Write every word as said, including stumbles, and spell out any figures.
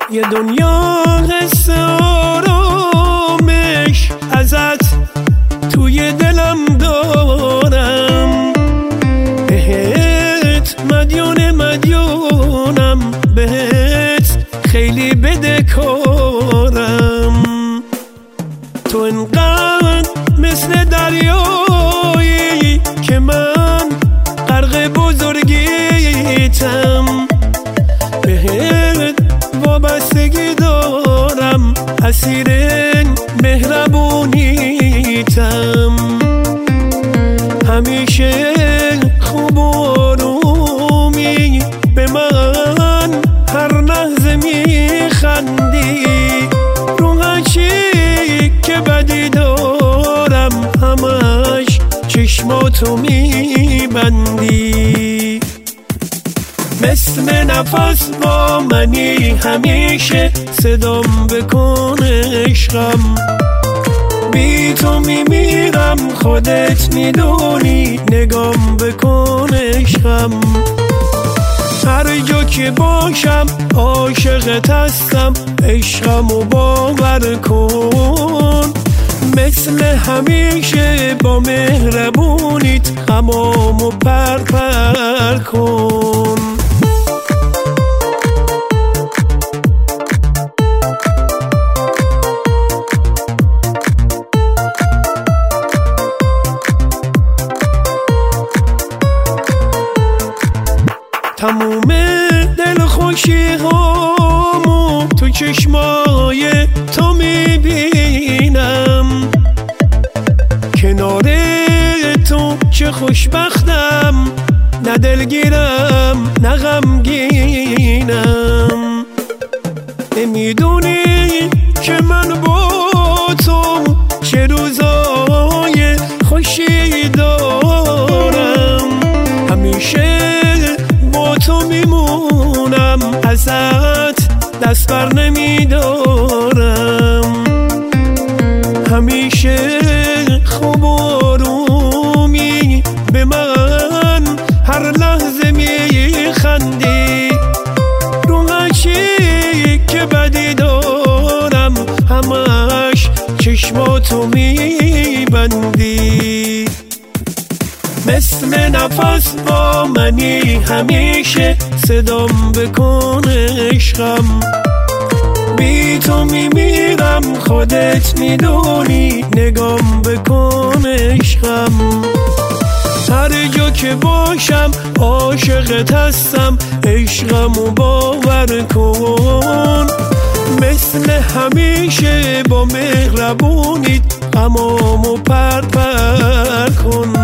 یه دنیا قصه آرامش ازت توی دلم دارم، بهت مدیون مدیونم، بهت خیلی بدهکارم. تو انقدر مثل دریایی که من غرق بزرگیتم، بهت وابستگی دارم، اسیر مهربونیتم. همیشه خوب و آرومی به من هر لحظه میخندی، رو هرچی که بدی دارم همش چشماتو میبندی. مثل نفس با منی همیشه، صدام بکن عشقم، بی تو میمیرم خودت میدونی، نگام بکن عشقم. هر جا که باشم عاشقت هستم، عشقمو باور کن. مثل همیشه با مهربونیت غمامو پر پر کن. تموم دلخوشی هامو تو چشمای تو میبینم، کنار تو چه خوشبختم، نه دلگیرم نه غمگینم. نمیدونی که من با تو چه روزای خوشی دارم، همیشه تو میمونم، ازت دست بر نمیدارم. همیشه خوب و آرومی به من هر لحظه میخندی، رو هرچی که بدی دارم همش چشماتو میبندی. مثل نفس با منی همیشه، صدام بکن عشقم، بی تو میمیرم خودت میدونی، نگام بکن عشقم. هر جا که باشم عاشقت هستم، عشقمو باور کن. مثل همیشه با مهربونیت غمامو پر پر کن.